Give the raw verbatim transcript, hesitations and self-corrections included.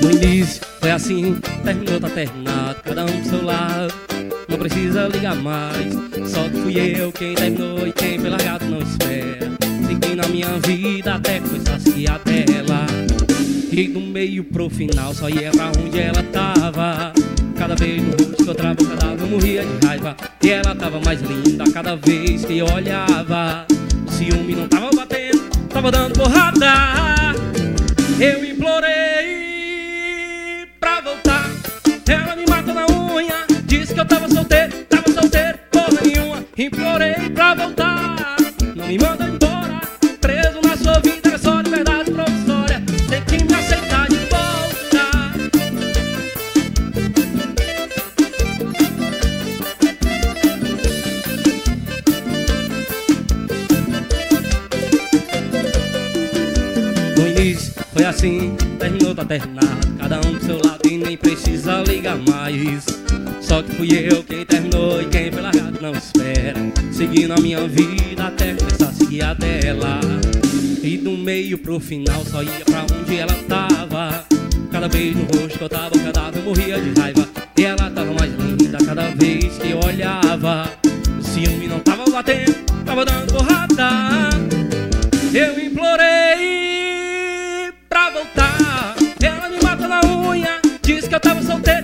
No início foi assim, terminou, tá terminado, cada um pro seu lado, não precisa ligar mais. Só que fui eu quem terminou e quem foi largado não espera. Seguindo a minha vida até começar a seguir a dela. E do meio pro final só ia pra onde ela tava. Cada vez no rosto que eu trava, cada vez eu morria de raiva. E ela tava mais linda cada vez que eu olhava. O ciúme não tava batendo, tava dando porrada. Eu implorei pra voltar, ela me matou na unha. Disse que eu tava solteiro, tava solteiro, porra nenhuma. Implorei pra voltar, não me manda embora. Preso na sua vida, é só liberdade provisória. Tem que me aceitar de volta. No início foi assim, terminou, tá terminado, cada um pro seu lado e nem precisa ligar mais. Só que fui eu quem terminou e quem foi largado não espera. Seguindo a minha vida até começar a seguir a dela. E do meio pro final só ia pra onde ela tava. Cada vez no rosto que eu tava, cada vez eu morria de raiva. E ela tava mais linda cada vez que eu olhava. O ciúme não tava batendo, tava dando porrada. Eu implorei pra voltar, ela me matou na unha. Disse que eu tava solteiro,